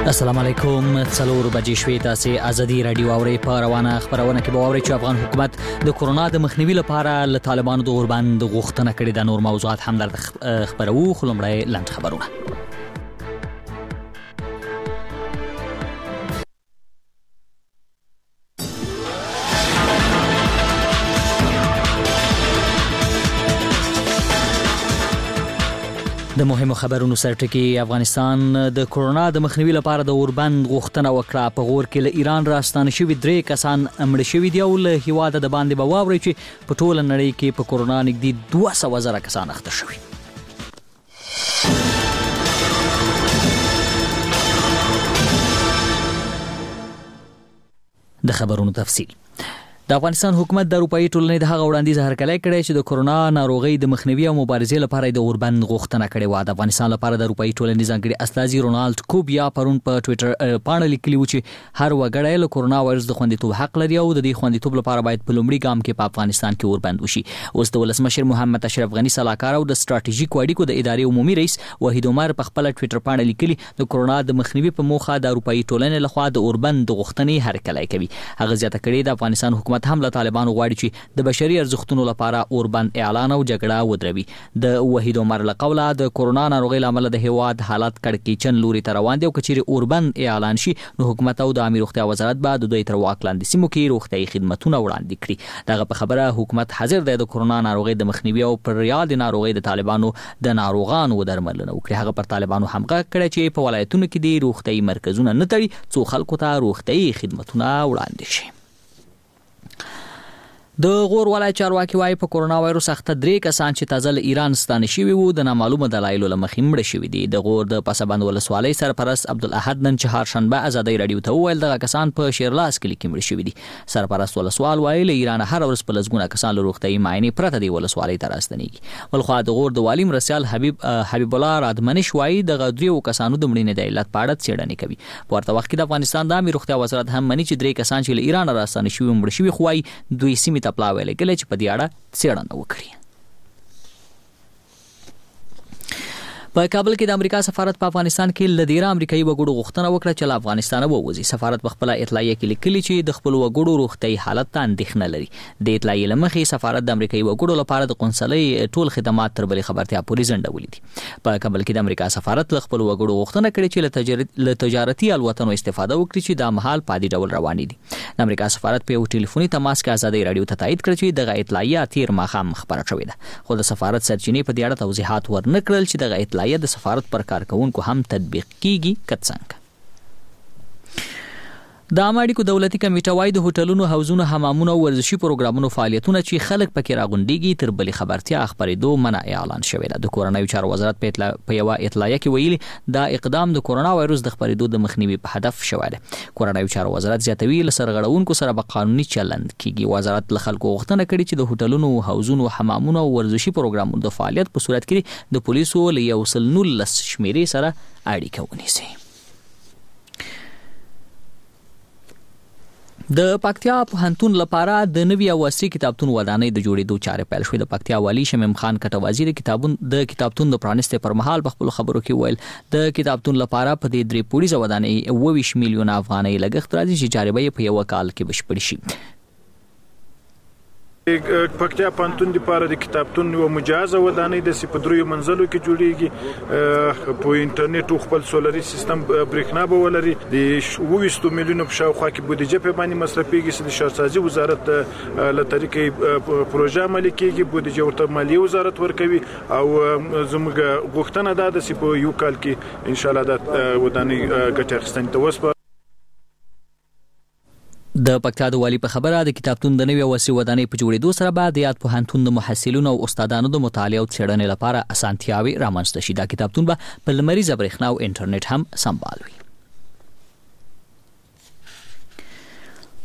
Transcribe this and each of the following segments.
السلام علیکم. څلور بجې شوې. تاسو ازادي رادیو اورئ. په روانه خبرونه کې به اورئ چې افغان حکومت د کورونا د مخنیوي لپاره له طالبانو د اوربند غوښتنه کړې ده. نور موضوعات هم درته خبرو، خو لومړی لنډ خبرونه. د مهمو خبرونو سرټکی. افغانستان د کورونا د مخنیوي لپاره د اوربند غوښتنه وکړه. په غور کې له ایران راستانه شوي 3 کسان مړه شوي دي او له هیواده د باندې به واوري چې په ټوله نړۍ کې په کورونا نږدې 200,000 کسان اخته شوي. د خبرونو تفصیل. د افغانستان حکومت د اروپאי ټولنې د هغه وړاندیز هرکلی کړی چې د کورونا ناروغۍ د مخنیوي او مبارزې لپاره د اوربند غوښتنه کړې وه. د افغانستان لپاره د اروپאי ټولنې ځانګړي استازي رونالد کوبیا پرون په ټوئیټر باندې لیکلي و چې هر وګړی له کورونا وایرس د خوندیتوب حق لري او د دې خوندیتوب لپاره باید په لومړي ګام کې په افغانستان کې اوربند وشي. اوس د ولسمشر محمد اشرف غني سلاکار او د ستراتیژیکو اړیکو د ادارې عمومي رئیس وحید عمر په خپل ټوئیټر باندې لیکلي د کورونا د مخنیوي په موخه د اروپאי ټولنې لخوا د اوربند غوښتنې هرکلی کوي. هغه زیاته کړې د افغانستان حکومت هم له طالبانو غواړي چې د بشري ارزښتونو لپاره اوربند اعلان او جګړه ودروي. د وحید عمر له قوله د کورونا ناروغۍ له امله د هیواد حالت کړکېچن لوري ته روان دی او کچېرې اوربند اعلان شي نو حکومت او د عامه روغتیا وزارت به د دوی تر واک لاندې سیمو کې روغتیايي خدمتونه وړاندې کړي. دغه په خبره حکومت حاضر دی د کورونا ناروغۍ د مخنیوي او پر یاد ناروغۍ د طالبانو د ناروغانو درملنه وکړي. هغه پر طالبانو هم غږ کړی چې په ولایتونو کې د روغتیايي مرکزونه نه تړي څو خلکو ته روغتیايي خدمتونه وړاندې شي. د غور ولایت چارواکي وايي په کورونا وایرس اخته 3 کسان چې تازه له ایران ستانه شوي وو د نامعلومه دلایلو له مخې مړه شوي دي. د غور د پسابند ولسوالۍ سرپرست عبدالاحد نن چهارشنبه ازادي رادیو ته وویل دغه کسان په شیرلاس کلي کې مړه شوي دي. سرپرست ولسوال وايي له ایران هر ورځ په لسګونه کسان له روغتیايي معاینې پرته دی ولسوالۍ ته راستنیږي. ولخوا د غور د والی مرسیال حبیب الله رادمنش وايي دغه 3 کسانو د مړینې د علت په اړه څېړنې کوي. په ورته وخت کې د افغانستان د عامه روغتیا وزارت هم مني چې 3 کسان چې له ایران راستانه شوي مړه شوي خو وايي دوی سیمې ته پلاوي لګل په دې اړه څېړنه وکړي. په کابل کې د امریکا سفارت په افغانستان کې له ډیره امریکایي وګړو غوښتنه وکړه چې له افغانستان ووځي. سفارت په خپل اطلاعیه کې لیکلي چې د خپل وګړو روغتیايي حالت ته اندېښنه لري. د اطلاعیې له مخې سفارت د امریکایي وګړو لپاره د قونسلۍ ټول خدمات تر بلې خبرتیا پورې ځنډولي دي. په کابل کې د امریکا سفارت له خپل وګړو غوښتنه کړې چې له تجارتي الوتنو استفاده وکړي چې د مهال په عادي ډول روانې دي. د امریکا سفارت په یو ټلیفوني تماس کې ازادي رادیو ته تایید کړ چې دغه اطلاعیه تیر ماښام خبره شوې ده. خو د سفارت سرچینې په دې اړه توضیحات ورنه کړل چې دغه اطلاعیه د سفارت پر کارکونکو هم تطبیق کیږي که څنګه. د عامه اړیکو دولتي کمیټه وايي د هوټلونو، حوزونو، حمامونو او ورزشي پروګرامونو فعالیتونه چې خلک پکې راغونډيږي تر بلې خبرتیا خبرېدو منع اعلان شوی ده. د کورونایي چارو وزارت په یوه اطلاعیه کې ویلي دا اقدام د کورونا وایرس د خبرېدو د مخنیوي په هدف شوی دی. کورونایي چارو وزارت زیاتوي له سرغړونکو سره به قانوني چلند کیږي. وزارت له خلکو غوښتنه کړې چې د هوټلونو، حوزونو، حمامونو او ورزشي پروګرامونو د فعالیت په صورت کې د پولیسو له 119 شمیرې سره اړیکه ونیسي. د پکتیا پوهنتون لپاره د نوي او عصري کتابتون ودانۍ د جوړېدو چارې پیل شوې. د پکتیا والی شمیم خان کټوازی د کتابتون د پرانیستې پر مهال په خپل خبرو کې ویل د کتابتون لپاره په دې 3 پوړیزه ودانۍ 20 میلیونه افغانۍ لګښت راځي چې چارې به په یو کال کې بشپړ شي. پکتیا پوهنتون لپاره د کتابتون یو مجهزه ودانۍ د 3 منزلو کې جوړیږي. په انټرنیټ او خپل سولري سیستم برېښنا به ولري. د 20 میلیونو په شاوخوا کې بودیجه په باندې مصرفيږي چې د شهرسازي وزارت له طریقې پروژه عملي کیږي. بودیجه ورته مالیه وزارت ورکوي او زموږ غوښتنه ده چې په یو کال کې ان شاء الله د ودانۍ ګټه اخیستنې ته وسپارو. د پکتیا د والی په خبره د کتابتون د نوي او عصري ودانۍ په جوړېدو سره به د یاد پوهنتون د محصلینو او استادانو د مطالعه او څېړنې لپاره اسانتیاوې رامنځته شي. دا کتابتون به په لمریزه برېښنا او انټرنیټ هم سمبال وي.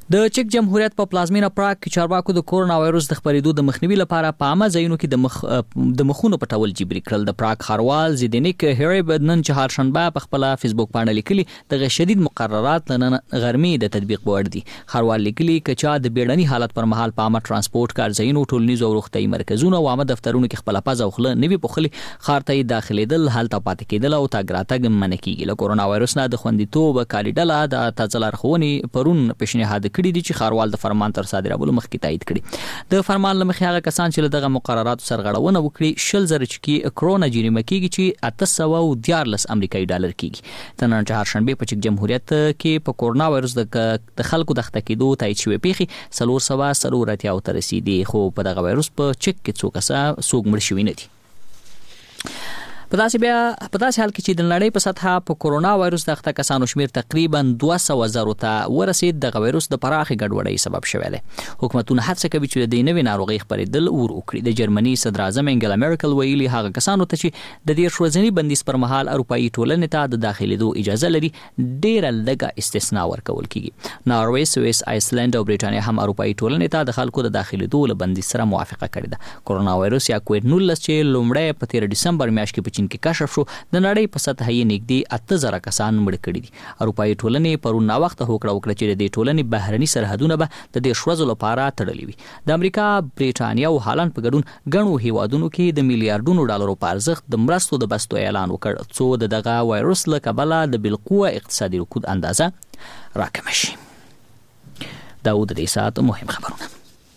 د چک جمهوریت په پلازمینه پراګ کې چارواکو د کورونا وایروس د خپرېدو د مخنیوي لپاره په عامه ځایونو کې د مخونو پټول جبري کړل. د پراګ ښاروال زیدنیک هریب نن چهارشنبه په خپل فیسبوک باندې لیکلي د شدید مقررات نن غرمې د تطبیق وړ دي. ښاروال لیکلي کچا د بیړني حالت پر مهال په عامه ترانسپورت کارځایونو ټولنیزو او روغتیايي مرکزونو او عامه دفترونو کې خپل پزه او خله نوي پخلي خار ته داخليدل هلته پاتې کېدل او تاګ راتګ منع کیږي. له کورونا وایروس نه د خوندیتوب کالیډله د تازه لارښوونې پرون پیشنهاد کړي دي چې ښاروال د فرمان تر صادرولو مخکې تایید کړي. د فرمان له مخې هغه کسان چې دغه مقرراتو سرغړونه وکړي 20,000 چکی کرونا جریمه کیږي چې 814 امریکایي ډالر کیږي. د نن چهارشنبه په چک جمهوریت کې په کورونا وایروس د خلکو د خطا کېدو تایید شوی پیخي 440 تر رسیدي، خو په دغه وایروس په چک کې څوک مړ شوی نه دي. په داسې حال کې چې د نړۍ په سطحه په کورونا وایروس د اخته کسانو شمیر تقریبا 200,000 ته ورسید. د وایروس د پراخي ګډوډۍ سبب شوی دی. حکومتونه هڅه کوي چې د نوې ناروغي خپرېدل ور وکړي. د جرمني صدر اعظم انګلا میرکل ویلي هغه کسانو ته چې د 10 ورځني بندیز پر مهال اروپאי ټولنې ته د داخليدو اجازه لري ډېر لږه استثناء ورکول کیږي. ناروې، سویس، آیسلند او بریټانیا هم اروپאי ټولنې ته د خلکو د داخليدو له بندیز سره موافقه کړې ده. کورونا وایروس یا کووډ-19 چې لومړی په 13 ډسمبر میاشت کې کې کشف شو د نړۍ په سطح یې نږدې 8,000 کسان مړ کړي دي. اروپאי ټولنې پرون نا وخت هوکړه وکړه چې د ټولنې بهرني سرحدونه به د 10 ورځو لپاره تړلي وي. د امریکا، بریټانیا او هالند په ګډون غنو هیوادونو کې د میلیارډونو ډالرو په ارزښت د مرستو د بستو اعلان وکړ څو دغه وایروس له کبله د بالقوه اقتصادي رکود اندازه راکم شي. دا د دې ساعت مهم خبرونه.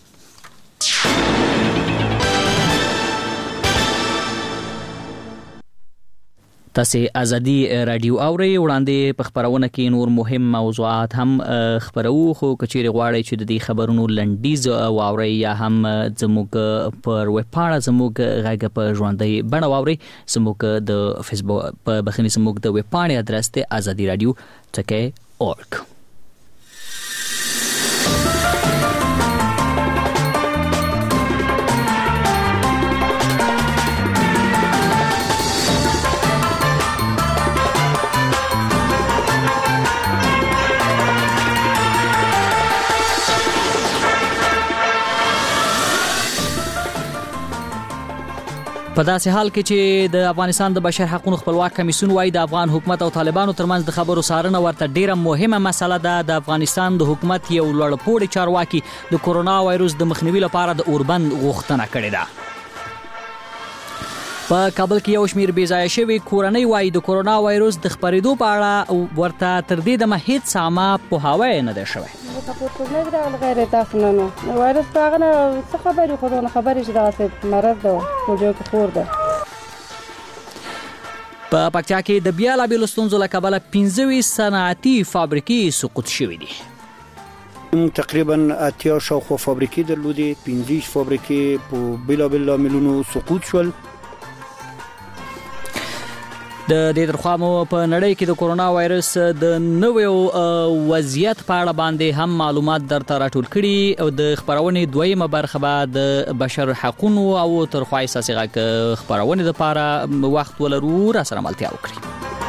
تاسو ازادي رادیو اوري وړاندې په خبرونه کې نور مهم موضوعات هم خبرو، خو کچېری غواړي چې د دې خبرونو لنډیز او اوري یا هم زموږ پر ویب پاڼه زموږ غږ په ژوندۍ بڼه اوري. زموږ د فیسبوک په بخنی زموږ د ویب پاڼې ادرس ته ازادي رادیو .org. په داسې حال کې چې د افغانستان د بشر حقوقو خپلواک کمیسیون وايي د افغان حکومت او طالبانو ترمنځ د خبرو سارنه ورته ډیره مهمه مسله ده. د افغانستان د حکومت یو لوړپوړی چارواکي د کورونا وایروس د مخنیوي لپاره د اوربند غوښتنه کړې ده. په کابل کې یو شمیر بې ځایه شوي کورنۍ وايي د کورونا وایروس د خپرېدو په اړه ورته تر دې دمه هیڅ عامه پوهاوی نه دی شوی. غیر تاسو وایروس هغه څه خبرې خودونه خبرې چې دا مرض ده په جو کې خور ده. په پکتیا کې د بیلابیلو ستونزو له کبله 15 صنعتي فابریکې سقوط شوي دي. تقریبا 80 شاوخوا فابریکې درلودې، 15 فابریکې په بیلابیل لاملونو سقوط شول. د دې ترخوا مو په نړۍ کې د کورونا وایروس د نویو وضعیت په اړه باندې هم معلومات درته راټول کړي او د خبرونې دویمه برخه به د بشر حقوقو او ترخوا اساسي خبرونې لپاره وخت ولرو را سره ملتیا وکړي.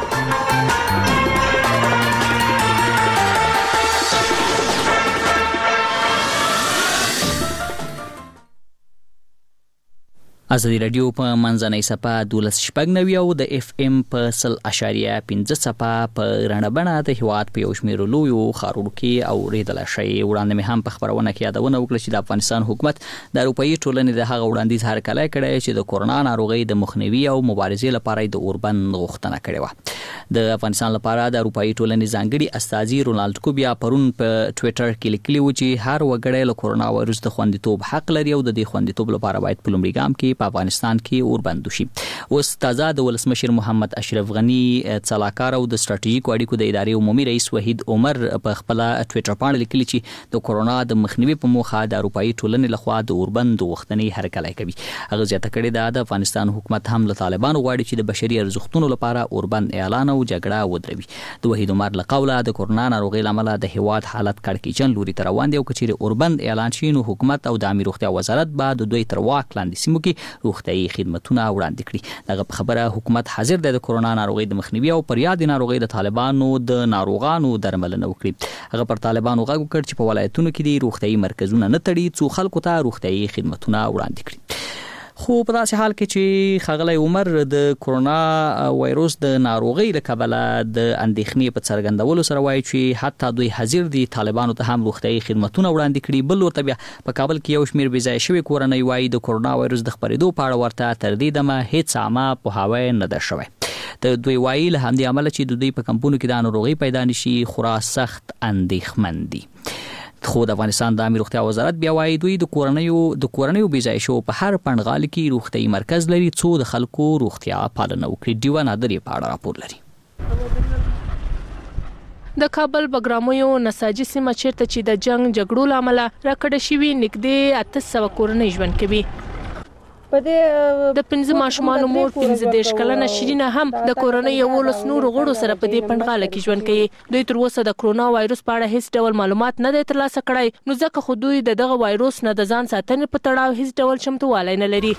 ازادي رادیو په منځنۍ صفه 12.9 او د اف ام په 0.5 صفه په رڼبنه د هیواد په یو شمېر لویو ښارونو کې اوریدل شي. وړاندې مې هم په خبرونه کې یادونه وکړه چې د افغانستان حکومت د اروپאי ټولنې د هغه وړاندیز هرکلی کړی چې د کورونا ناروغۍ د مخنیوي او مبارزې لپاره د اوربند غوښتنه کړې وه. د افغانستان لپاره د اروپאי ټولنې ځانګړي استازي رونالد کوبیا پرون په ټوئیټر کې لیکلي و چې هر وګړی له کورونا وایروس د خوندیتوب حق لري او د دې خوندیتوب لپاره باید په لومړي ګام کې په افغانستان کې اوربند شي. اوس تازه د ولسمشر محمد اشرف غنی څلاکار او د ستراتیژیکو اړیکو د ادارې عمومي رئیس وحید عمر په خپل ټوئیټر باندې لیکلي چې د کورونا د مخنیوي په موخه د اروپאי ټولنې لخوا د اوربند غوښتنې هرکلی کوي. هغه زیاته کړې ده د افغانستان حکومت هم له طالبانو غواړي چې د بشري ارزښتونو لپاره اوربند اعلان او جګړه ودروي. د وحید عمر له قوله د کورونا ناروغۍ له امله د هیواد حالت کړکېچن لوري ته روان دی او کچېرې اوربند اعلان شي نو حکومت او د عامه روغتیا وزارت به د دوی تر واک لاندې سیمو کې روغتیايي خدماتونه وړاندې کړي. دغه خبره حکومت حاضر دی د کرونا ناروغي د مخنیوي او پر یاد ناروغي د طالبانو د ناروغانو درملنه وکړي. هغه پر طالبانو غږ وکړ چې په ولایتونو کې د روغتیايي مرکزونه نه تړي څو خلکو ته روغتیايي خدماتونه وړاندې کړي. خو په داسې حال کې چې ښاغلی عمر د کرونا وایروس د ناروغۍ له کبله د اندېښنې په څرګندولو سره وایي چې حتی دوی حاضر دي طالبانو ته هم روغتیايي خدمتونه وړاندې کړي. بل ورته بیا په کابل کې یو شمېر بېځایه شوي کورنۍ وایي د کرونا وایروس د خپرېدو په اړه ورته تر دې دمه هېڅ عامه پوهاوی نه ده شوی. دوی وایي له همدې امله چې د دوی په کمپونو کې د ناروغۍ پیدا نشي خورا سخت اندېښمن دي. خو د افغانستان د عامه روغتیا وزارت بیا وایي دوی د کورنیو بېځایه شو په هر پنډغال کې روغتیايي مرکز لري څو د خلکو روغتیا پالنه وکړي. ډیوه نادر په اړه راپور لري. د کابل بګرامیو نساجي سیمه چیرته چې د جنگ جګړو لامل راکړه شوی نږدې 800 کورنۍ ژوند کوي. د 15 ماشومانو مور 15 کلنه شیرینه هم د کورنۍ 11 نورو غړو سره په دې پنډغاله کې ژوند کوي. دوی تر اوسه د کرونا وایروس په اړه هیڅ ډول معلومات نه دی ترلاسه کړی، نو ځکه خو دوی دغه وایروس نه د ځان ساتنې په تړاو هیڅ ډول چمتووالی نه لري.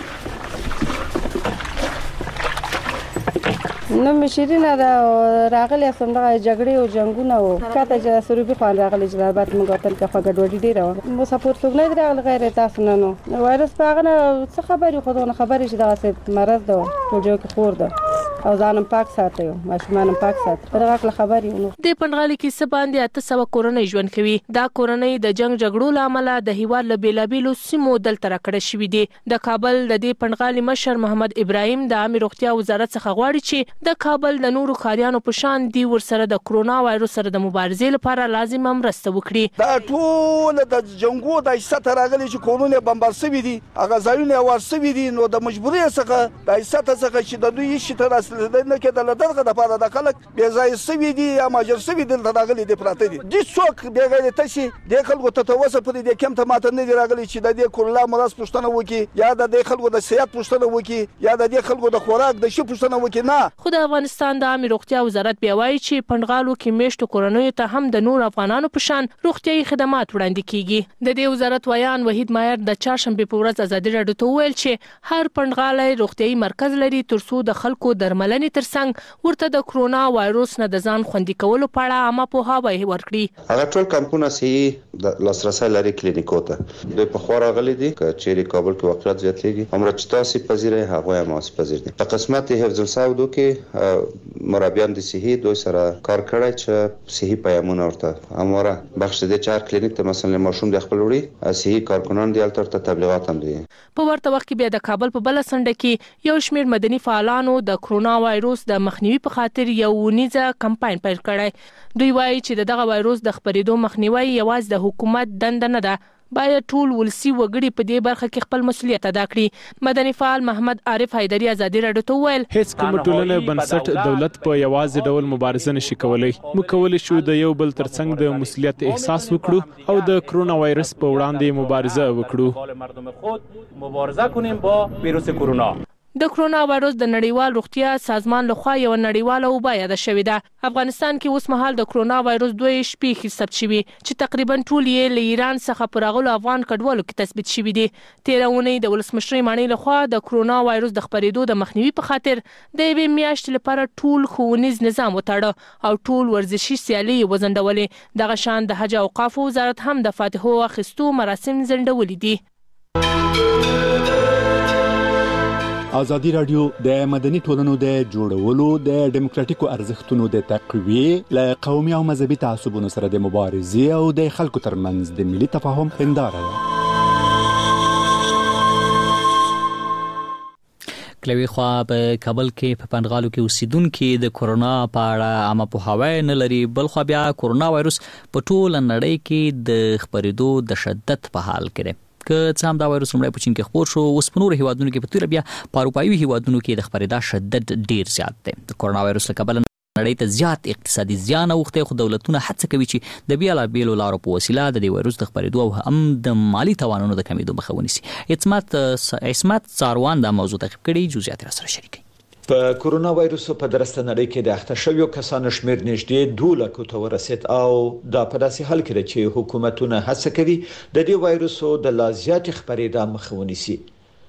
نو مشیرینه دا راغلی سم دغه جګړې او جنگونه او کاته چې سروبي خوان راغلی چې البته موږ وطن کې خګډوډي ډیره مو سپورټ څوک نه راغلی غیر تاسو نه وایرس په هغه څه خبرې خودونه خبرې چې دا مرض ده ټولو کې خور ده او ځانم پاک ساتي ماشومان پاک ساتي دغه خبرې نو د پنډغالي کې څه باندې 800 کورنۍ ژوند کوي. دا کورنۍ د جنگ جګړو لامل د هیواد له بیلابیلو سیمو دلته راکړه شوې دي. د کابل د دې پنډغالي مشر محمد ابراهیم د عامه روغتیا وزارت څخه غواړي چې د کابل د نورو خاریانو په شان دی ورسره د کرونا وایروس سره د مبارزې لپاره لازم مرسته وکړي. دا ټول د جنگو د ایسته راغلي چې کورونه بمبار شوي دي، هغه ځایونه ورسوي دي، نو د مجبوري څخه د ایسته څخه چې د دوی شي تر اصل نه کېدل دغه د لپاره د خلک بې ځای شوي دي یا ماجر شوي دي راغلي دي پراته دي. د څوک د غیرت شي د خلکو ته توسه پرې د کم ته ماته نه راغلي چې د دې کرونا مرض پښتنه وکي یا د خلکو د صحت پښتنه وکي یا د خلکو د خوراک د شي پښتنه وکي. نه، خو د افغانستان د عامه روغتیا وزارت بیا وایي چې پنډغالو کې میشتو کورنیو ته هم د نور افغانانو په شان روغتیايي خدمات وړاندې کیږي. د دې وزارت ویان وحید مایر د چهارشنبه په ورځ ازادي راډیو ته ویل چې هر پنډغالی روغتیايي مرکز لري ترڅو د خلکو درملنې ترڅنګ ورته د کرونا وایروس نه د ځان خوندي کولو په اړه عامه پوهاوی ورکړي. هغه ټول کمپونه چې د لاسرسي لري کلینیکو ته دوی په خورا غلي دي چې کابل کې واقعیت زیاتېږي امر چې تاسو پذیرې هغه هم تاسو پذیرې. په قسمت حفظ الصحه کې مرابیان د صحي دوی سره کار کړی چې صحي پیامونه ورته امره بخش دي چې هر کلینیک ته مثلا ماشوم د خپل وړي صحي کارکنان دی البته تبلیغات هم دي. په ورته وخت کې بیا د کابل په بل سنډه کې یو شمېر مدني فعالانو د کرونا وایروس د مخنیوي په خاطر یو ونیزه کمپاین پیل کړی. دوی وایي چې دغه وایروس د خپرېدو مخنیوي یوازې د حکومت دنده نه ده، باید ټول ولسی وګړي په دې برخه کې خپل مسؤلیت ادا کړي. مدني فعال محمد عارف حیدری ازادي راډیو ته ویل هیڅ کوم ټولنه بنسټ دولت په یوازې ډول مبارزه نشي کولای. موږ کولی شو د یو بل ترڅنګ د مسؤلیت احساس وکړو او د کرونا وایرس په وړاندې مبارزه وکړو. مبارزه کنیم با ویروس کرونا. د کرونا وایروس د نړیوال روغتیا سازمان لخوا یو نړیواله وبا یاده شوې ده. افغانستان کې اوس مهال د کرونا وایروس 2 شپې ثبت شوي چې تقریبا ټول یې له ایران څخه پر راغلو افغان کډوالو کې تثبیت شوي دي. تیرونی د ولسمشر مانی لخوا د کرونا وایروس د خپرېدو د مخنیوي په خاطر د یوې میاشتې لپاره ټول ښوونیز نظام وتاړه او ټول ورزشي سیالي وزندولې. دغه شان د حج او اوقاف وزارت هم د فاتحو اخیستو مراسم ځنډولې دي. ازادي راډیو د مدني ټولنو د جوړولو د ډیموکراتیکو ارزښتونو د تقویې له قومي او مذهبي تعصبونو سره د مبارزې او د خلکو ترمنځ د ملي تفاهم هنداره ده. کلوي خو په کابل کې په پنډغالو کې اوسیدونکو د کرونا په اړه عامه پوهاوی نه لري، بل خو بیا کرونا وایروس په ټول نړۍ کې د خپرېدو د شدت په حال کې دی. که څه هم دا وایروس لومړی په چین کې خپور شو، اوس په نورو هیوادونو کې په تیره بیا په اروپایي هیوادونو کې د خپرېدا شدت ډیر زیات دی. د کرونا وایروس له کبله نړۍ ته زیات اقتصادي زیان اوښتی، خو دولتونه هڅه کوي چې د بیلابیلو لارو په وسیله د دې وایروس د خپرېدو او هم د مالی توانونو د کمیدو مخه ونیسي. عصمت څاروان دا موضوع تعقیب کړي، جزئیات را سره شریکوي. په کرونا وایروس په درسته نړۍ کې د اخته شویو کسانو شمیر نږدې 2 لک ته ورسید او دا په داسې حال کې چې حکومتونه هڅه کوي د دې وایروس د لا زیات خپرېدا مخه ونیسي.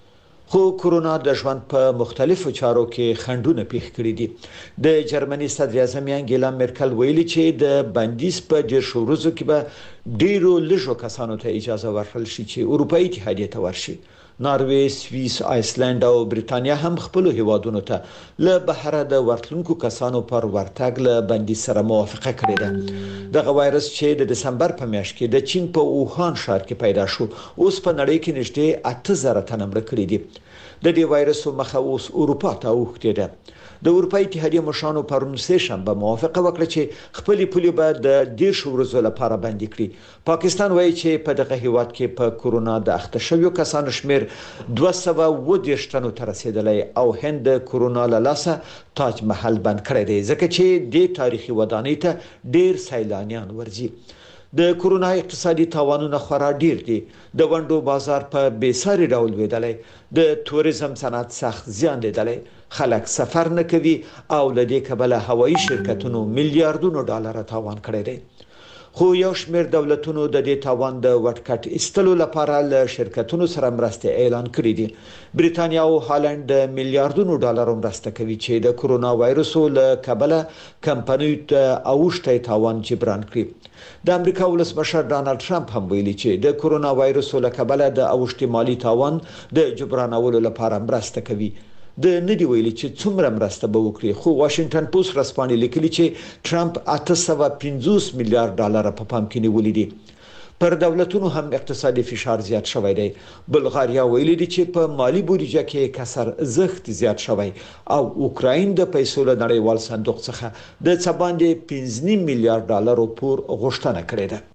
خو کورونا د ژوند په مختلفو چارو کې خنډونه پیښ کړي دي. د جرمني صدر اعظم انګیلا مرکل ویلي چې د بندیز په ډیر شو ورځو کې به ډیرو لږو کسانو ته اجازه ورکړل شي چې اروپאי اتحادیه ته ورشي. ناروې، سویس، آیسلند او بریتانیا هم خپل هیوادونو ته له بهره د ورتلونکو کسانو پر ورتګ له بندیز سره موافقه کړې ده. دغه وایرس چې د دسمبر په میاشت کې د چین په اوهان ښار کې پیدا شو اوس په نړۍ کې نږدې 8000 تنه مړه کړي دي. د دې وایرس مخه اوس اروپا ته اوښتې ده. د اروپאי اتحادیه مشرانو پرون سه شنبه موافقه وکړه چې خپل پولي به د 10 ورځې لپاره بندي کړي. پاکستان وایي چې په دغه هیواد کې په کورونا د اخته شویو کسانو شمیر 210 تنو ته رسیدلی او هند د کورونا له لاسه تاج محل بند کړی دی ځکه چې د تاریخي ودانۍ ته ډیر سیلانیان ورځي. د کورونا اقتصادي تاوانونه خورا ډیر دي. د ونډو بازار په بیساري ډول ویدلی، د توریزم صنعت سخت زیان لیدلی، خلک سفر نه کوي او لدې کبله هوایي شرکتونو میلیارډونو ډالر تاوان کړی دی. خو یو شمېر دولتونو د دې تاوان د وټکټ ایستلو لپاره له شرکتونو سره مرسته اعلان کړې دي. بریتانیا او هالند د میلیارډونو ډالر مرسته کوي چې د کورونا وایرس له کبله کمپنیو ته اوښتې تاوان جبران کړي. د امریکا ولسمشر ډانلډ ټرمپ هم ویلي چې د کورونا وایرس له کبله د اوښتې مالی تاوان د جبرانولو لپاره مرسته کوي. د ندی ویلي چې څومره مرسته به وکړي، خو واشنگټن پوسټ رسپانې لیکلي چې ټرمپ 850 میلیارډ ډالر په پام کې نیولي دي. پر دولتونو هم اقتصادي فشار زیات شوی دی. بلغاریا ویلي دي چې په مالی بودیجه کې کسر زخت زیات شوی او اوکراین د پیسو له نړیوال صندوق څخه د څه باندې 15 میلیارډ ډالر پور غوښتنه کړې ده.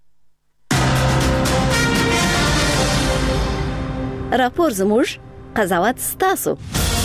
راپور زموږ، قضاوت ستاسو.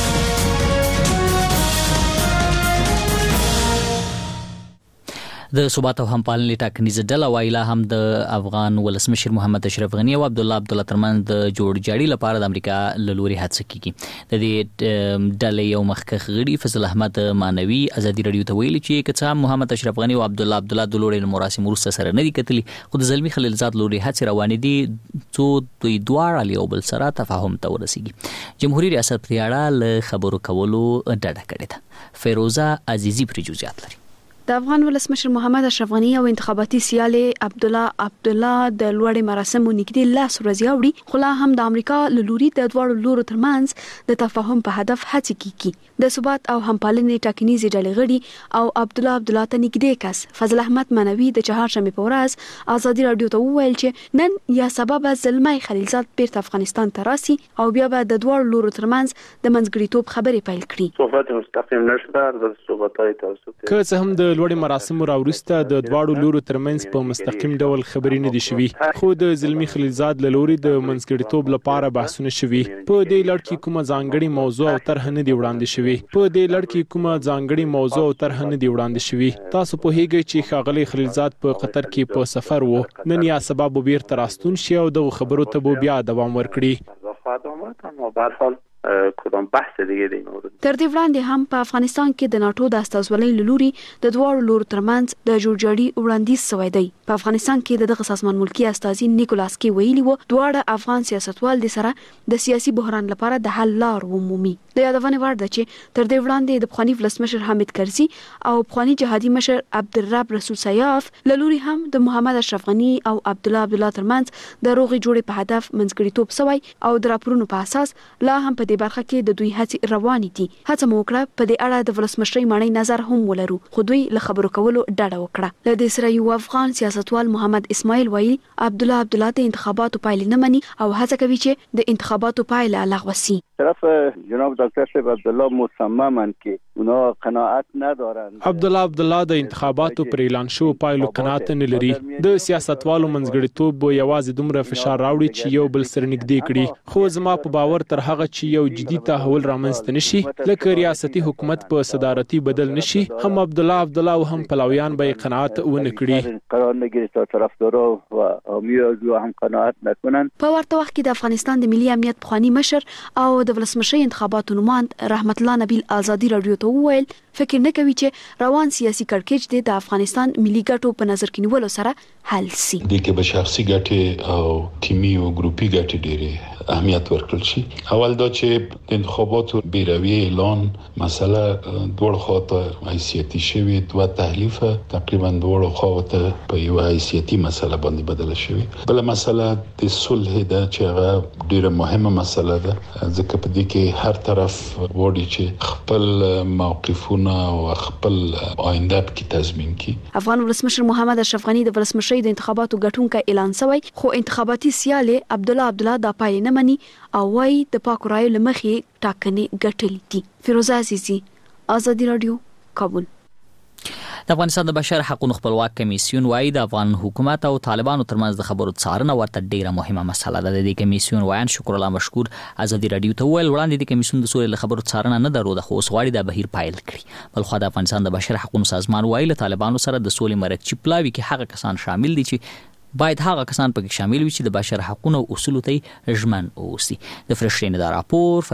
د ثبات او همپالنې ټاکنیزه ډله وایله هم د افغان ولسمشر محمد اشرف غنی او عبدالله ترمن د جوړجاړي لپاره د امریکا له لوري هڅه کیږي. د دې ډلې یو مخکښ غړي فضل احمد مانوي ازادي رادیو ته ویلي چې کڅا محمد اشرف غنی او عبدالله د لوري مراسم ورسره سره نه دي کتلي، خو د زلمی خلیلزاد لوري هڅه روانې دي څو دوی دواړه له بل سره تفاهم ته ورسیږي. جمهوریت ریاست پریاړه له خبرو کولو ډډه کړې ده. فیروزه عزیزی پر جزئیات لري. د افغان ولسمشر محمد اشرف غنی او انتخاباتي سیال عبدالله د لوړې مراسمو نږدې لاس ورځي اوړي، خو لا هم د امریکا له لوري د دواړو لورو ترمنځ د تفاهم په هدف هڅې کیږي. د ثبات او همپالنې ټاکنیزې ډلې غړي او عبدالله ته نږدې کس فضل احمد منوي د چهارشنبه په ورځ ازادي رادیو ته وویل چې نن یا سبب زلمی خلیلزاد بیرته افغانستان ته راسي او بیا به د دواړو لورو ترمنځ د منځګړیتوب خبرې پیل کړي. صحبت مستقیم نشته، د صحبتای توسط که څه هم د لوړې مراسمو راوروسته د دواړو لورو ترمنځ په مستقیم ډول خبرې نه دي شوي، خو د زلمی خلیلزاد له لوري د منځګړیتوب لپاره بحثونه شوي. په دې لړ کې کومه ځانګړې موضوع او طرح نه دی وړاندې شوی. تاسو په هیګي چې ښاغلي خلیلزاد په قطر کې په سفر وو، نن یا سبب بیرته راستون شي او د خبرو ته بیا دوام ورکړي. کدام بحث دیگه دی مورد. تر دې وړاندې هم په افغانستان کې د ناتو د استازولۍ لوري د دواړو لورو ترمنځ د جوړجاړي وړاندیز شوی دی. په افغانستان کې دغه سازمان ملکی استازي نیکولاس کی ویلي وو دواړه افغان سیاستوال د سره د سیاسي بحران لپاره د حل لار ومومي. د یادونه وړ ده چې تر دې وړاندې د پخوانی ولسمشر حامد کرزي او پخوانی جهادي مشر عبدالرب رسول سیاف له لوري هم د محمد اشرف غنی او عبدالله ترمنځ د روغې جوړې په هدف منځګړیتوب شوی او د راپورونو په اساس لا هم په دې برخه کې د دوی هڅې روانې دي. هڅه مو وکړه په دې اړه د ولسمشرۍ معنی نظر هم ولرو، خو دوی له خبرو کولو ډډه وکړه. له دې سره یو افغان سیاستوال محمد اسماعیل وایي عبدالله د انتخاباتو پایلې نه مني او هڅه کوي چې د انتخاباتو پایله لغوه شي. طرف جناب دکتر صاحب عبدالله مصممن که اونا قناعت ندارن. عبدالله د انتخاباتو پر اعلان شو پایلو قناعت نه لري. د سیاستوالو منځګړیتوب یوازې دومره فشار راوړي چې یو بل سره نږدې کړي، خو زما په باور تر هغه چې یو جدي تحول رامنځته نشي لکه ریاستي حکومت په صدارتي بدل نشي، هم عبدالله او هم پلاویان به قناعت ونه کړي. قرار نگیری تا طرفدارا و حامی‌ها هم قناعت نکنن. په ورته وخت کې د افغانستان د ملي امنیت پخوانی مشر او د ولسمشۍ انتخاباتو نوماند رحمت الله نبیل ازادي رادیو ته وویل فکر نه کوي چې روان سیاسي کړکېچ د افغانستان ملي ګټو په نظر کې نیولو سره حل شي. د کې به شخصي ګټې او ټیمي او ګروپي ګټې ډېرې اهمیت ورکړل شي. اول دا چې چې د انتخاباتو بیروي اعلان مسله دوړ خواته حیثیتي شوی دوه تحلیفه تقریبا دوړ خواته په یو حیثیتي مسله باندې بدل شوی. بل مسله د صلح ده چې هغه ډیره مهمه مسله ده ځکه په دې کې هر طرف وړي چې خپل موقفونه او خپل آینده کې تضمین کړي. افغان ولسمشر محمد اشرف غنی د ولسمشری د انتخاباتو ګټونکو اعلان شوی خو انتخاباتي سیالي عبدالله دا پای نه مني او وايي د پاک رایو لمخې ټاکنې ګټلې دي. فیروزه عزیزی، آزادی رادیو، کابل. د افغانستان د بشر حقوقو خپلواک کمیسیون وايي د افغان حکومت او طالبانو ترمنځ د خبرو څارنه ورته ډیره مهمه مسله ده. د دې کمیسیون وایي شکر الله مشکور آزادی رادیو ته ویل وړاندې د کمیسیون د سولې خبرو څارنه نه درلوده خو اوس غواړي د بهیر پایل کړي. بلخو د افغانستان د بشر حقوقو سازمان وايي له طالبانو سره د سولې مرکچی پلاوي کې هغه کسان شامل دي چې باید هغه کسان پکې شامل وي چې د بشر حقوقو اصول ته ژمن اوسي. د فرشتین د راپور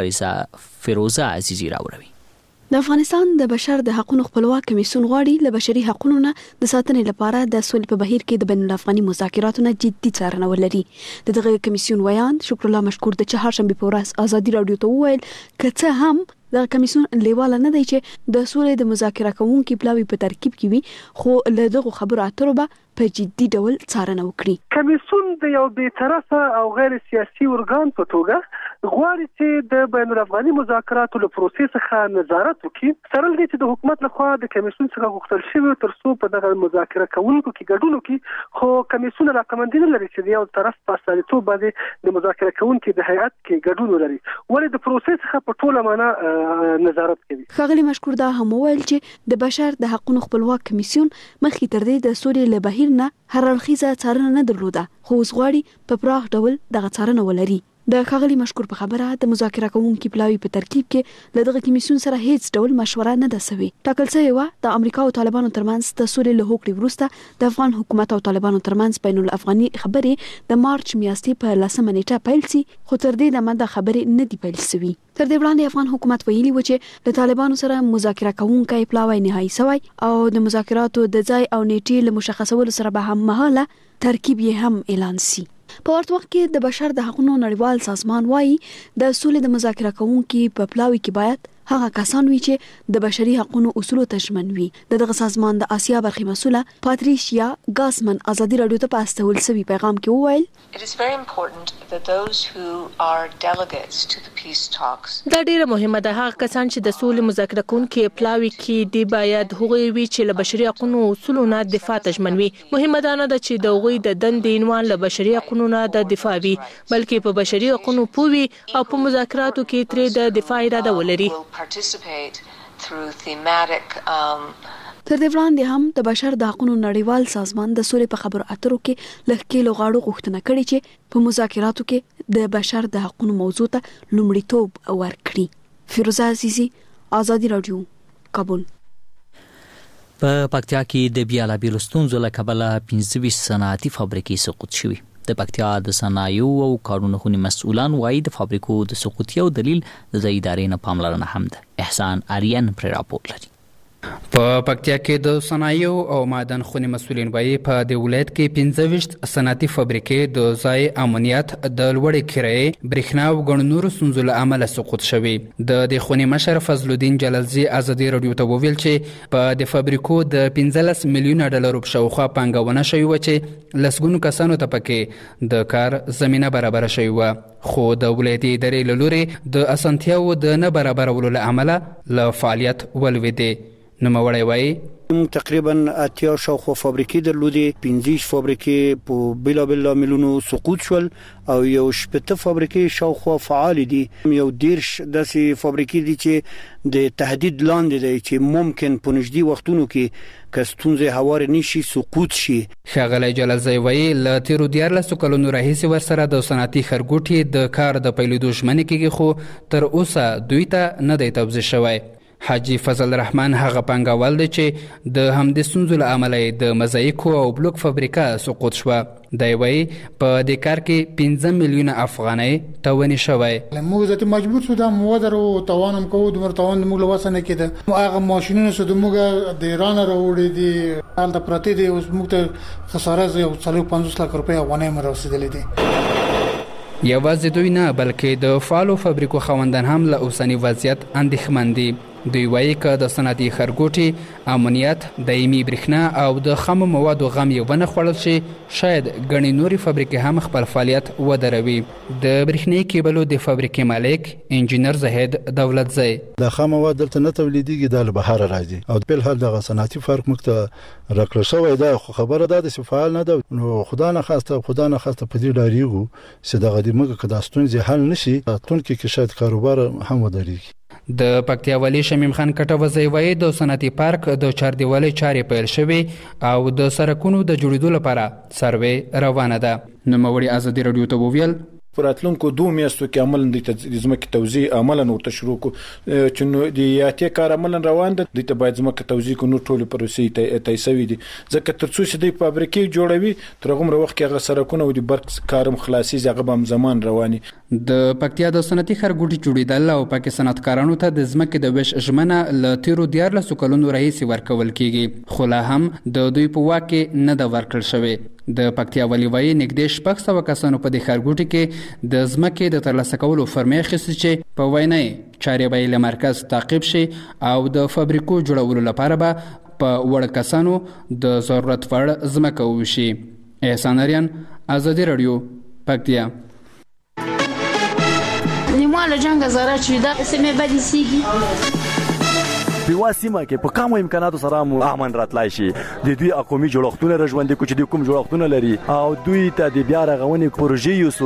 فیروزه عزیزی راوړي. د افغانستان د بشر د حقوقو خپلواک کمیسیون غواړي له بشري حقوقو نه د ساتنې لپاره د سولې په بهیر کې د بین الافغاني مذاکراتو نه جدي څارنه ولري. دغه کمیسیون ویان شکر الله مشکور د چهارشنبه په ورځ آزادی رادیو ته وویل کته هم د کمیسیون لیواله نه دی چې د سولې د مذاکره کوونکو پلاوی په ترکیب کې وي خو له دغه خبرو اترو به په جدي ډول څارنه وکړي. کمیسیون د یو بې طرفه او غیر سیاسي ارګان په توګه غواړي چې د بین الافغاني مذاکراتو له پروسې څخه نظارت وکړي. سره لدې چې د حکومت لخوا د کمیسیون څخه غوښتل شوی تر څو په دغه مذاکره کوونکو کې ګډون وکړي خو کمیسیون راکمندینه لري چې د یو طرف په استازیتوب باندې د مذاکره کوونکو د هیئت کې ګډون ولري ولې د پروسې څخه په ټوله معنا نظارت کوي. ښاغلي مشکور دا هم ویل چې د بشر د حقوقو خپلواک کمیسیون مخکې تر دې د سولې له بهیر نه هر اړخیزه څارنه نه درلوده خو اوس غواړي په پراخ ډول دغه څارنه ولري. د ښاغلي مشکور په خبره د مذاکره کوونکو پلاوی په ترکیب کې له دغه کمیسیون سره هیڅ ډول مشوره نه ده شوې. ټاکل شوی و د امریکا او طالبانو ترمنځ د سولې له هوکړې وروسته د افغان حکومت او طالبانو ترمنځ بین الافغاني خبرې د مارچ میاشتې په 10 نیټه پیل شي خو تر دې دمه د خبرې نه دی پیل شوی. تر دې وړاندې افغان حکومت ویلي و چې د طالبانو سره مذاکره کوونکو پلاوی نهایی شوی او د مذاکراتو د ځای او نیټې له مشخصولو سره به هم مهاله ترکیب یې هم اعلان شي. په ورته وخت کې د بشر د حقوقو نړیوال سازمان وايي د سولې د مذاکره کوونکو په پلاوی کې باید هغه کسان وي چې د بشري حقوقو اصولو ته ژمن وي. دغه سازمان د آسیا برخې مسؤله پاتریشیا ګاسمن آزادی رادیو ته په استول سوي پیغام کې وویل دا ډیره مهمه ده هغه کسان چې د سولې مذاکره کوونکو پلاوی کې دی باید هغه وي چې له بشري حقوقو اصولو نه دفاع ته ژمن وي. مهمه ده نه ده چې د هغوی د دندې عنوان له بشري حقوقو نه د دفاع وي بلکې په بشري حقوقو پوي او په مذاکراتو کې ترې د دفاع اراده ولري. تر دې وړاندې هم د بشر د حقوقو نړیوال سازمان د سولې په خبرو اترو کې لکه لغاړو غوښتنه کړې چې په مذاکراتو کې د بشر د حقوقو موضوع ته لومړیتوب ورکړي. فیروزه عزیزی، آزادی رادیو، کابل. په پکتیا کې د بیلابیلو ستونزو له کبله 25 صنعتي فابریکې سقوط شوي. د پکتیا د صنایعو او کارونو خونی مسؤلان وايي د فابریکو د سقوط یو دلیل د ادارې نه پاملرنه هم ده. احسان آریان پر راپور لري. په پکتیا کې د صنایعو او معدن خونی مسؤلین وايي په د ولایت کې 25 صنعتي فابریکې د ځای امنیت د لوړې کرایې برېښنا او ګڼو نورو ستونزو له امله سقوط شوي. د خونی مشر فضل الدین جلالزی آزادي رادیو ته وویل چې په د فابریکو د 15 میلیونه ډالرو په شاوخوا پانګونه شوې و چې لسګونو کسانو ته پکې د کار زمينه برابر شوې و خو د ولایتي ادارې له لوري د اسانتیاو د نه برابرولو له امله له فعالیت ولوېدې. نوموړی وایي تقریبا 80 شاوخوا فابریکې درلودې 15 فابریکې په بلابل لاملونو سقوط شول او یو شپږ فابریکې شاوخوا فعال دي. یو 10 داسې فابریکې دي چې د تهدید لاندې دي چې ممکن په نږدې وختونو کې کستونزه هوار نشي سقوط شي. ښاغلی جلالزی وایي له تیرو 14 کلونو راهیسې ورسره د صنعتي خرګوټي د کار د پیلېدو ژمنې کېږي خو تر اوسه دوی ته نه دی توضیح شوی. حاجی فضل رحمان هغه پانګوال دی چې د همدې ستونزو له امله د مزایکو او بلوک فابریکه سقوط شوه. دی وایي په دې کار کې 15 میلیونه افغانۍ تاواني شوی. موږ ځکه مجبور شو دا مواد رو توانم کوو د مرتوان موږ له وسه نه کېده. هغه ماشینونه چې موږ د ایران راوړي دي حال د پرتی دي اوس موږ ته خساره یو 50 لک روپۍ افغانۍ مرسیدلې دي. یوازې دوی نه بلکې د فعالو فابریکو خاوندان هم له اوسني وضعیت اندېښمن دي. دوی وایي که د صنعتي ښارګوټي امنیت دایمي برېښنا او د خامو موادو غم یې ونه خوړل شي شاید ګڼې نورې فابریکې هم خپل فعالیت ودروي. د برېښنایي کیبلو د فابریکې مالک انجینر زاهد دولتزی د خام مواد دلته نه تولیدېږي دا له بهر راځي او په حال دغه صنعتي فرق موږ ته راکړل شوی دا خو خبره ده چې فعال نه ده نو خدا نه خواسته په دې ډاریږو چې دغه د موږ که دا ستونزې حل نشي راتلونکي کې شاید کاروبار هم ودرېږي. د پکتیا والی شمیم خان کټوزی وایي د صنعتي پارک د چاردیوالۍ چارې پیل شوې او د سړکونو د جوړېدو لپاره سروې روانه ده. نوموړي ازادي راډیو ته وویل په راتلونکو 2 میاشتو کې عملاً د ځمکې توزیع عملاً ورته شروع کو چې نو د یاتې کار عملاً روان ده د ته باید ځمکه توزیع کو نو ټول پروسې تای سوي دي ځکه ترڅو چې د فابریکې جوړوي تر هغه وخت کې هغه سرکونه او د برق کارم خلاصي ځای به زمان رواني. د پکتیا د صنعتي ښارګوټي جوړېدل او پکې صنعتکارانو ته د ځمکې د ویش ژمنه له تیرو 14 کلونو راهیسې ورکول کیږي خو لا هم د دوی په واک کې نه ده ورکړل شوې. د پکتیا والی وایي نږدې 600 کسانو په دې ښارګوټي کې د ځمکې د ترلاسه کولو فرمې اخیستې چې په وینا یې چارې به له مرکز تعقیب شي او د فابریکو جوړولو لپاره به په وړ کسانو د ضرورت وړ ځمکه وویشي. احسان اریان ازادي راډیو پکتیا. نیماله جنگ زاره چې دا سمې بدې سیږي په واسمه کې په کومو امکاناتو سره مو امن راتلای شي د دوی اقومي جوړښتونه رژوندې کو چې د کوم جوړښتونه لري او دوی ته د بیا رغونې پروژې یوسو.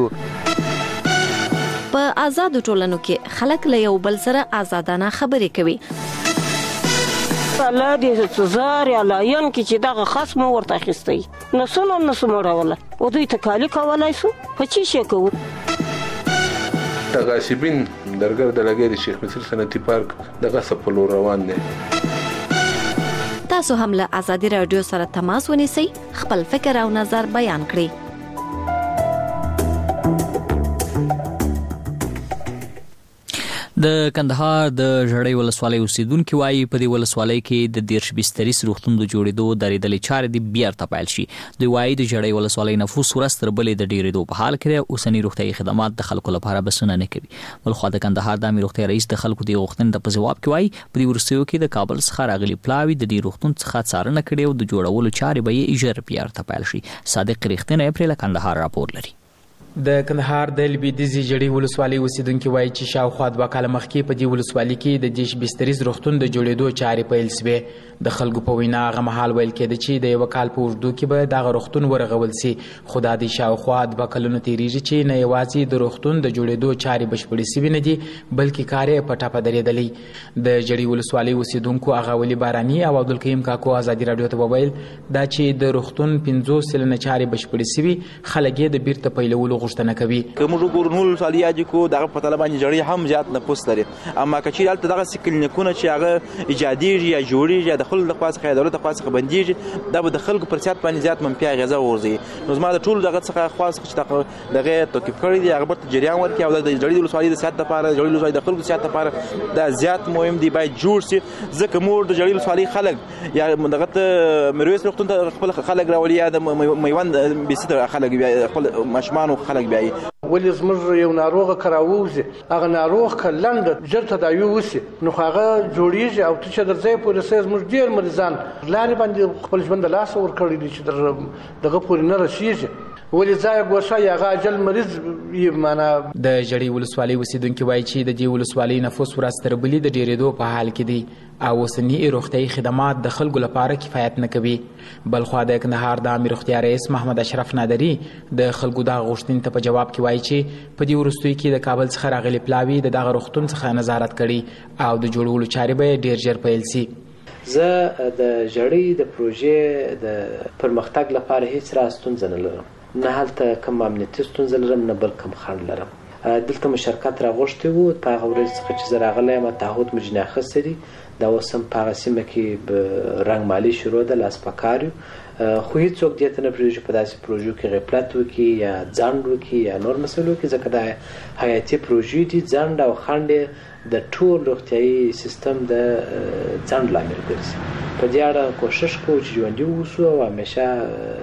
په آزادو ټولنو کې خلک له یو بل سره آزادانه خبرې کوي. الله دې څزار یا لاین کې چې دغه خصم ورته اخیستی نسونه مړوله او دوی ته کالی کولای شو په چی شي کوو. تغاسبین درګر د لګي د شیخ مصر صنعتي پارک دغه سپلو روان دي. تاسو هم له ازادي رادیو سره تماس ونیسئ خپل فکر او نظر بیان کړئ. د کندهار د ژړۍ ولسوالۍ اوسیدونکو وايي په دې ولسوالۍ کې د 10 بستري روغتون د جوړېدو درېدلې چارې د بیرته پیل شي. دوی وايي د ژړۍ ولسوالۍ نفوس ورستر بلې د ډېرېدو په حال کې اوسنی روغتيایي خدمات د خلکو لپاره بسنه نه کوي. بلخو د کندهار د امیر روغتي رئیس د خلکو د غوښتنې په جواب کې وايي په دې ورستیو کې د کابل څخه راغلي پلاوی د دې روغتون څخه څارنه کړې او د جوړولو چارې به یې اجر بیرته پیل شي. صادق ریښتینی اپریل کندهار راپور لري. د کندهار د لویدیځي ژړۍ ولسوالۍ اوسیدونکو وایي چې شاوخوا 2 کاله مخکې په دې ولسوالۍ کې د 10 بستریز روغتون د جوړېدو چارې پیل شوې. د خلکو په وینا هغه مهال ویل کېده چې د 1 کال په اوږدو کې به دغه روغتون ورغول شي خو دا د شاوخوا 2 کلونو تیریږي چې نه یوازې د روغتون د جوړېدو چارې بشپړې شوې نه دي بلکې کار یې په ټاپه درېدلی. د ژړۍ ولسوالۍ اوسیدونکو هغه ولي باراني او عبدالکریم کاکو ازادي راډیو ته وویل دا چې د روغتون 50 سلنه چارې بشپړې شوي خلک یې د بیرته پیلولو غوښتنه کوي. موږ ګورنول سالیاجی کو دغه په طالبان جړی هم زیات نه پوس لري اما کچې دلته دغه سکلینکونه چې هغه ایجادي یا جوړي یا د خلکو د خاص خیدولت د خاص بنديږي دا به د خلکو پر سیاست باندې زیات منفي غذا ورزي. نو زما د ټول دغه څخه خاص چې دغه توقيف کړی دی هغه په جریان ورکړي او د جړی د سوالي د سیاست لپاره جړی د سوالي د خلکو سیاست لپاره دا زیات مهم دی باید جوړ شي ځکه مور د جړی د سوالي خلک یا دغه مرویس وختون خپل خلک راولي یا د میوند بيسي خلک خپل مشمان خلک بیا ولې زموږ یو ناروغه کراووزي هغه ناروغ کلند جر تداوی وسی نو هغه جوړیږي او ته چې درځي پولیسه زموږ ډیر مریضان لاري باندې خپل ژوند لاس ور کړی دي چې دغه پورې نه رسیږي ولې ځای ګوښه یا غاجل مریض یې معنا. د ژړۍ ولسوالۍ اوسیدونکو وایي چې د دې ولسوالۍ نفوس ورستر بلی د ډیرېدو په حال کې دی او اوسنی روغتيایي خدمات د خلکو لپاره کفایت نه کوي. بلخو د کندهار د امیر روغتي رئیس محمد اشرف نادری د خلکو د غوښتنې ته په جواب کې وایي چې په دې ورستوي کې د کابل څخه راغلي پلاوی د دغه روغتون څخه نظارت کړي او د جوړولو چارې به ډیر ژر پیل شي. زه د ژړۍ د پروژې د پرمختګ لپاره هیڅ راستونزه نه لرم نه هلته کوم امنیتي ستونزه لرم نه بل کوم خنډ لرم. دلته مشارکت راغوښتي وو په هغه ورځ څخه چې زه راغلی یم تعهد مې ځینې اخیستی دي دا اوس هم په هغه سیمه کې رنګ مالي شروع ده لاس په کار یو خو هېڅوک دې ته نه پرېږدي په داسې پروژو کې غفلت وکړي یا ځنډ وکړي یا نور مسایل وکړي ځکه دا حیاتي پروژې دي ځنډ او خنډ د ټول روغتیایي سیستم د ځنډ لامل ګرځي. په دې اړه کوشش کوو چې ژوندي واوسو او همیشه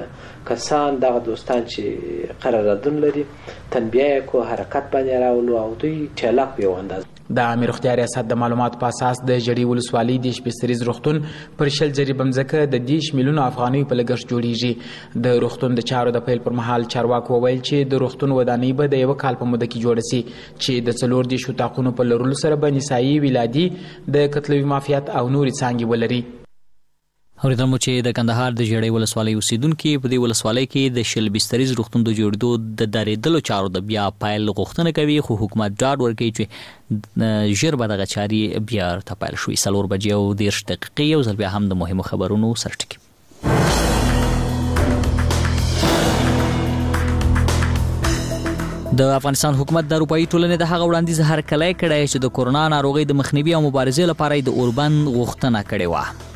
کسان دغه دوستان چې قراردادونه لري تنبیه کو حرکت باندې راولو او دوی چلاک یو انداز د عامه روغتیا ریاست د معلوماتو په اساس د جړی ولسوالۍ د شپستریز روغتون پر 10 جری بمځکه د 10 میلیون افغانۍ په لګښت جوړیږي. د روغتون د چارو د پیل پر مهال چارواکو وویل چې د روغتون ودانۍ به د یو کال په موده کې جوړه شي چې د 4 شتاقونو په لرلو سره به نسایي ولادي د قتلوي مافیات او نورې څانګې ولري. اوریدل مو چې د کندهار د جړی ولسوالۍ اوسیدونکو په دې ولسوالۍ کې د شل بستریز روغتون د جوړېدو د درېدلو چارو د بیا پایل غوښتنه کوي، خو حکومت ډاډ ورکوي چې ژر به دغه چارې بیا تپایل شوي. 4 بجې او 10 دقیقې یو ځل بیا هم د مهمو خبرونو سرټکی. د افغانستان حکومت د اروپאי ټولنې د هغه وړاندیز هرکلی کړی چې د کورونا ناروغۍ د مخنیوي او مبارزې لپاره د اوربند غوښتنه کړې وه.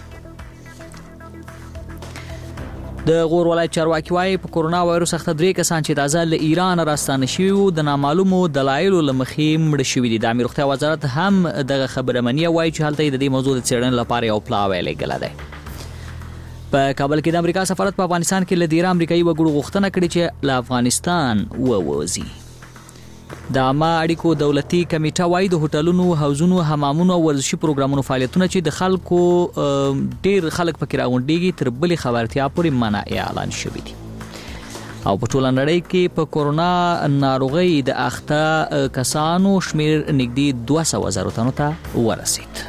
د غور ولایت چارواکي وايي په کورونا وایروس اخته 3 کسان چې تازه له ایران راستانه شوي وو د نامعلومو دلایلو له مخې مړه شوي دي. د امیر روغتیا وزارت هم دغه خبره مني او وایي چې هلته د دې موضوع د څېړنې لپاره یو پلاوی لګل دی. په کابل کې د امریکا سفارت په افغانستان کې له ډیر امریکایي وګړو غوښتنه کړې چې له افغانستان ووځي. د عامه اړیکو دولتي کمیټه وايي د هوټلونو، حوزونو، حمامونو او ورزشي پروګرامونو فعالیتونه چې د خلکو ډیر خلک پکې راغونډيږي تر بلې خبرتیا پورې منع اعلان شوی دي. او په ټوله نړۍ کې په کورونا ناروغۍ د اخته کسانو شمیر نږدې 200,000 تنو ته ورسید.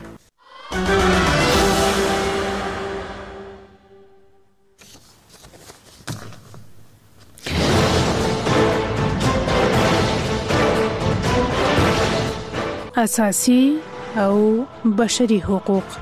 اساسي او بشري حقوق.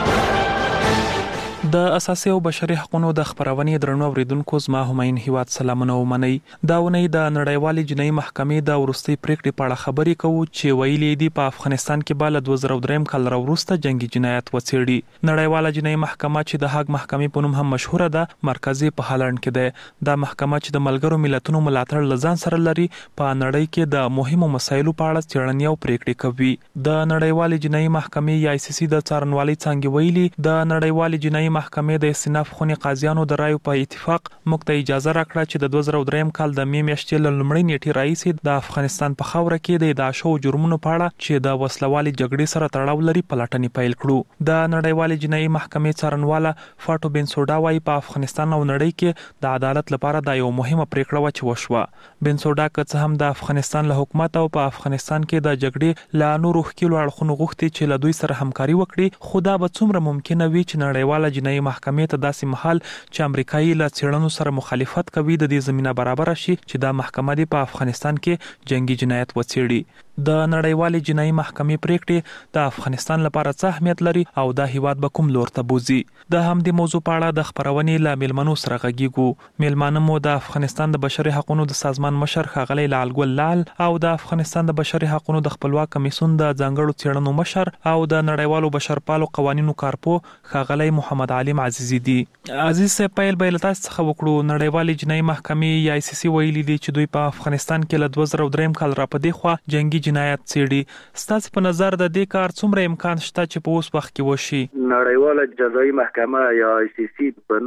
د اساسي او بشري حقوقو د خبرونې درنو اوریدونکو زما هماین هیواد سلامونه ومني. دا ونی د نړیوالې جنایي محکمې د ورستي پریکړې په اړه خبرې کوو چې ویلې دي په افغانستان کې بل 2003 کال وروسته جنگي جنایت وڅېړي. نړیواله جنایي محکمه چې د هاګ محکمې په نوم هم مشهوره ده مرکزي په هالند کې ده. دا محکمه چې د ملګرو ملتونو ملاتړ لزان سره لري په نړۍ کې د مهمو مسایلو په اړه څېړنې او پریکړې کوي. د نړیوالې جنایي محکمې یا ICC د څارنوالۍ څنګه ویلي د نړیوالې جنایي محکمې د استئناف خونې قاضیانو د رایو په اتفاق موږ ته اجازه راکړه چې د 2003 کال د می میاشتې له لومړۍ نیټې راهیسې د افغانستان په خاوره کې د ادعا جرمونو په اړه چې د وسلوالي جګړې سره تړاو لري پلټنې پیل کړو. د نړیوالې جنایي محکمې څارنواله فاټو بنسوډا وايي په افغانستان او نړۍ کې د عدالت لپاره دا یو مهمه پریکړه و چې وشوه. بنسوډا که هم د افغانستان له حکومت او په افغانستان کې د جګړې له نورو ښکیلو اړخونو غوښتي چې له دوی سره همکاري وکړي، خو دا به څومره ممکنه وي چې نړیواله جنایي محکمې ته داسې محل چې امریکایي له څېړنو سره مخالفت کوي د دې زمينه برابر شي چې دا محکمه دی په افغانستان کې جنگي جنایت وڅېړي. د نړیوالې جنایي محکمې پریکړې د افغانستان لپاره څه اهمیت لري او دا هیواد به کوم لور ته بوزي. د همدې موضوع په اړه د خبرونې له میلمنو سره غږیږو. میلمانه مو د افغانستان د بشري حقوقو د سازمان مشر ښاغلی لال ګل لال او د افغانستان د بشري حقوقو د خپلواک کمیسیون د ځانګړو څېړنو مشر او د نړیوالو بشرپالو قوانینو کارپو ښاغلی محمد علیم عزیزی دي. عزیز صاحب پیل به له تاسو څخه وکړو. نړیوالې جنایي محکمې یا ICC ویلي دي چې دوی په افغانستان کې له 2003 کال را پدې خوا جنگي جنایت څېړي. ستاسو په نظر د دې کار څومره امکان شته چې په اوس وخت کې وشي؟ نړیواله جزایي محکمه یا ICC په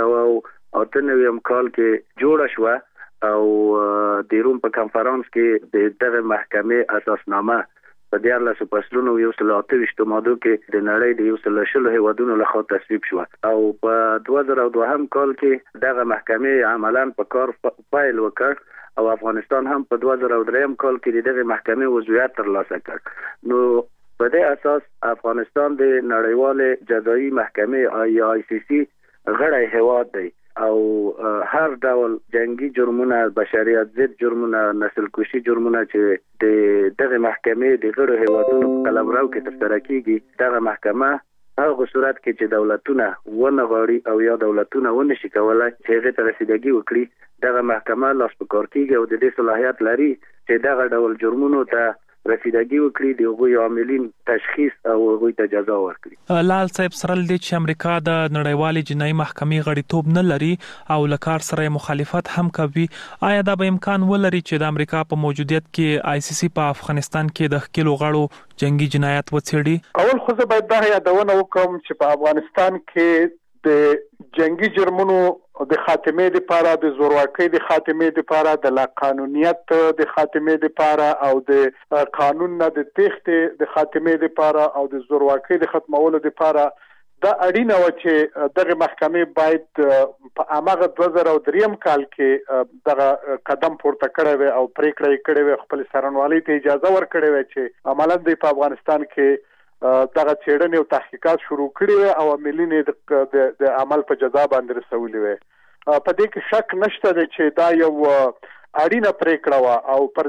1998 کال کې جوړه شوه او د روم په کانفرنس کې د دغه محکمې اساسنامه په 14 فصلونو 128 ماده کې د نړۍ د 120 هیوادونو لخوا تصویب شو او په 2002 کال کې دغه محکمې عملاً په کار فایل وکړ او افغانستان هم په 2003 کال کې دغه محکمې عضویت ترلاسه کړ. نو په دې اساس افغانستان د نړیوالې جزایي محکمې یا ICC غړی هیواد دی او هر ډول جنگي جرمونه، بشریت ضد جرمونه، نسل کشي جرمونه چې د دغه محکمې د غړو هیوادونو په قلمرو کې ترسره کیږي، دغه محکمه هغه صورت کې چې دولتونه ونه غواړي او یا دولتونه ونه شي کولای چې هغه ته رسیدګي وکړي، دغه محکمه لاس په کار کیږي او د دې صلاحیت لري چې دغه ډول جرمونو ته رسیدګي وکړي، د هغوی عاملین تشخیص او هغوی ته جزا ورکړي. لال صاحب سره د چې امریکا د نړیوالې جنایي محکمې غړیتوب نه لري او له کار سره مخالفت هم کوي، آیا دا به امکان ولري چې د امریکا په موجودیت کې ICC په افغانستان کې د ښکیلو غړو جنگي جنایت وڅېړي؟ اول خو زه باید دا یادونه وکړم چې په افغانستان کې د جنگي جرمونو د خاتمې لپاره د زورواکۍ د خاتمې لپاره د لا قانونیت د خاتمې لپاره او د قانون نه د تخته د خاتمې لپاره او د زورواکۍ د ختمولو لپاره دا اړینه و چې دغه محکمې باید په امغه 2003 کال کې دغه قدم پورته کړی وي او پریکړه کړې وي خپل سرنوالي ته اجازه ورکړې وي چې عملاً د افغانستان کې دغه چېړنې او تحقیقات شروع کړي وي او عاملین د عمل په جزا باندې رسولي وي. په دې کې شک نشته چې دا یو اړینه پریکړه و او پر